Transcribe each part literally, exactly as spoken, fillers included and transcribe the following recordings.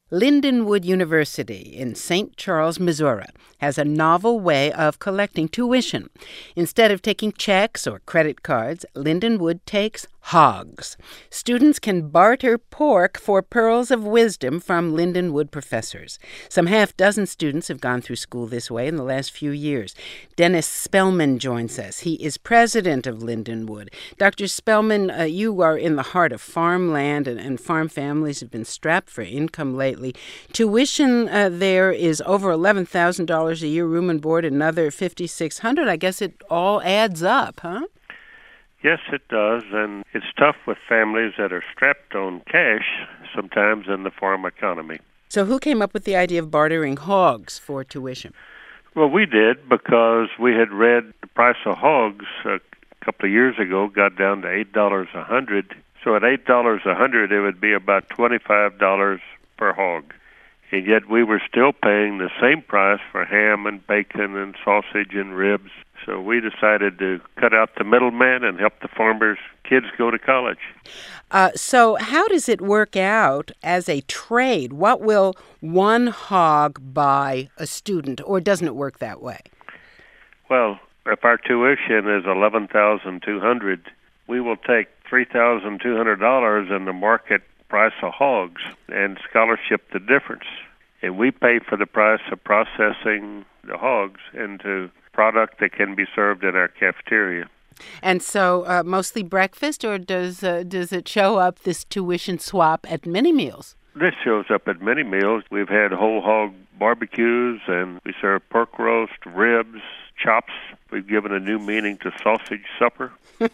Lindenwood University in Saint Charles, Missouri, has a novel way of collecting tuition. Instead of taking checks or credit cards, Lindenwood takes hogs. Students can barter pork for pearls of wisdom from Lindenwood professors. Some half-dozen students have gone through school this way in the last few years. Dennis Spellman joins us. He is president of Lindenwood. Doctor Spellman, uh, you are in the heart of farmland, and, and farm families have been strapped for income lately. Tuition uh, there is over eleven thousand dollars a year, room and board, another five thousand six hundred dollars. I guess it all adds up, huh? Yes, it does, and it's tough with families that are strapped on cash sometimes in the farm economy. So who came up with the idea of bartering hogs for tuition? Well, we did because we had read the price of hogs a couple of years ago got down to eight dollars a hundred. So at eight dollars a hundred, it would be about twenty-five dollars per hog. And yet we were still paying the same price for ham and bacon and sausage and ribs. So we decided to cut out the middleman and help the farmers' kids go to college. Uh, so how does it work out as a trade? What will one hog buy a student, or doesn't it work that way? Well, if our tuition is eleven thousand two hundred dollars, we will take three thousand two hundred dollars in the market price of hogs and scholarship the difference. And we pay for the price of processing the hogs into product that can be served in our cafeteria. And so uh, mostly breakfast, or does uh, does it show up, this tuition swap, at many meals? This shows up at many meals. We've had whole hog barbecues, and we serve pork roast, ribs, chops. We've given a new meaning to sausage supper.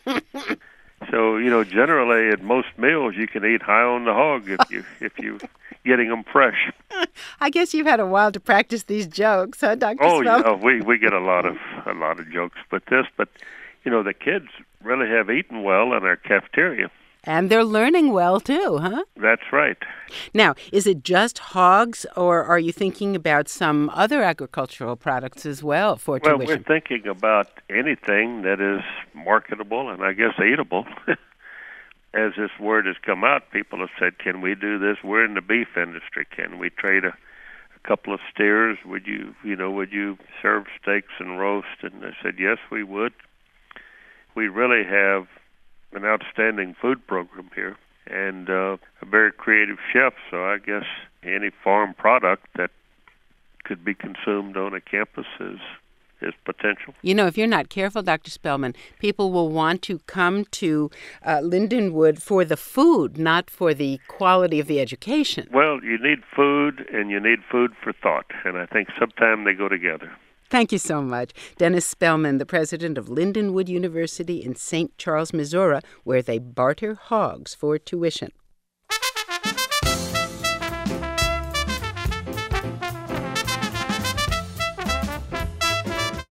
So, you know, generally at most meals you can eat high on the hog if you if you getting them fresh. I guess you've had a while to practice these jokes, huh, Doctor Oh, Spellman? yeah, we we get a lot of a lot of jokes with this, but you know, the kids really have eaten well in our cafeteria. And they're learning well too, huh? That's right. Now, is it just hogs, or are you thinking about some other agricultural products as well for well, tuition? Well, we're thinking about anything that is marketable and I guess eatable. As this word has come out, people have said, can we do this? We're in the beef industry. Can we trade a, a couple of steers? Would you, you know, would you serve steaks and roast? And I said, yes, we would. We really have an outstanding food program here and uh, a very creative chef. So I guess any farm product that could be consumed on a campus is is potential. You know, if you're not careful, Doctor Spellman, people will want to come to uh, Lindenwood for the food, not for the quality of the education. Well, you need food and you need food for thought, and I think sometimes they go together. Thank you so much. Dennis Spellman, the president of Lindenwood University in Saint Charles, Missouri, where they barter hogs for tuition.